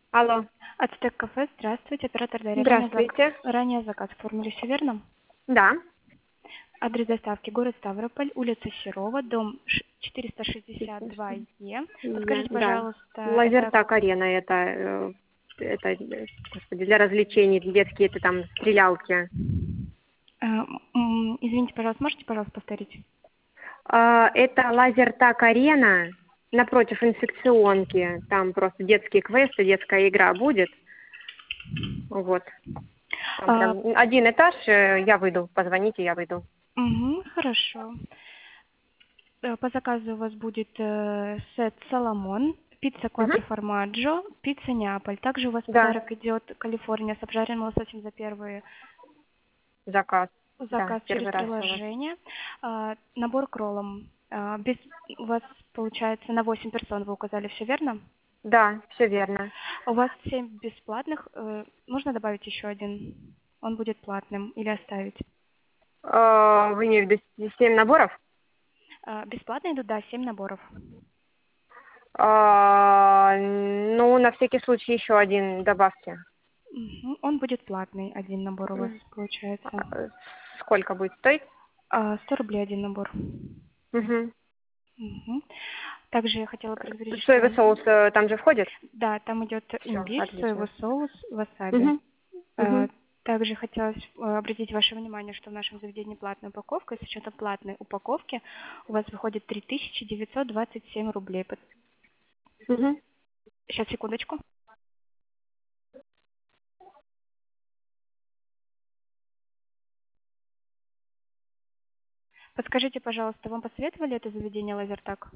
Алло, Ацтек кафе, здравствуйте, оператор Дарья. здравствуйте. Ранее заказ оформили, все верно? Да. Адрес доставки город Ставрополь, улица Серова, дом 462Е. Подскажите, Да. пожалуйста, это... Лазертаг арена господи, для развлечений, детские это там стрелялки. Извините, пожалуйста, можете, пожалуйста, повторить? Это лазертаг арена напротив инфекционки. Там просто детские квесты, детская игра будет. Вот. Там А, прям один этаж, я выйду. Позвоните, я выйду. Хорошо. По заказу у вас будет сет Соломон, пицца Угу. Кватро Формаджо, пицца Неаполь. Также у вас в Да, подарок идет Калифорния с обжаренным лососем за первый заказ. Да, заказ через первый раз у вас. приложение. Набор к роллам. У вас получается на 8 персон, вы указали, все верно? Да, все верно. У вас 7 бесплатных. Нужно добавить еще один? Он будет платным или оставить? Вы имеете в виду 7 наборов? Бесплатно идут, да, 7 наборов. Ну, на всякий случай еще один добавьте. Он будет платный, один набор у вас получается. Сколько будет стоить? 100 рублей один набор. Угу. Мгм. Также я хотела предупредить, Соевый что соус там же входит? да, там идет Все, имбирь, соевый отлично. соус, васаби. Угу. Э, Угу. Также хотелось обратить ваше внимание, что в нашем заведении платная упаковка, и с учетом платной упаковки у вас выходит 3927 рублей. Угу. Сейчас, секундочку. Подскажите, пожалуйста, вам посоветовали это заведение Лазертаг?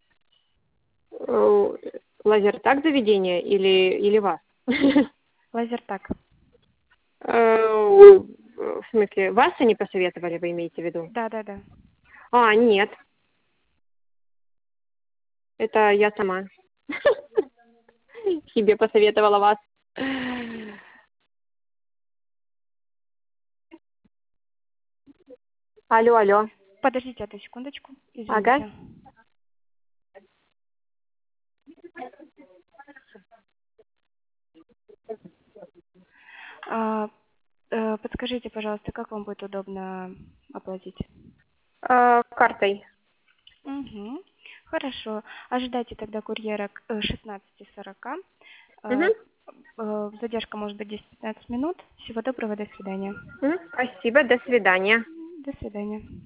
Лазертаг заведение или вас? Лазертаг. В смысле, вас они посоветовали, вы имеете в виду? Да, да, да. Нет, это я сама себе посоветовала вас. Алло, алло. Подождите одну секундочку, Ага. извините. А, Подскажите, пожалуйста, как вам будет удобно оплатить? Картой. Угу. Хорошо. Ожидайте тогда курьера к 16:40. Угу. Задержка может быть 10-15 минут. Всего доброго, до свидания. Спасибо, до свидания. До свидания.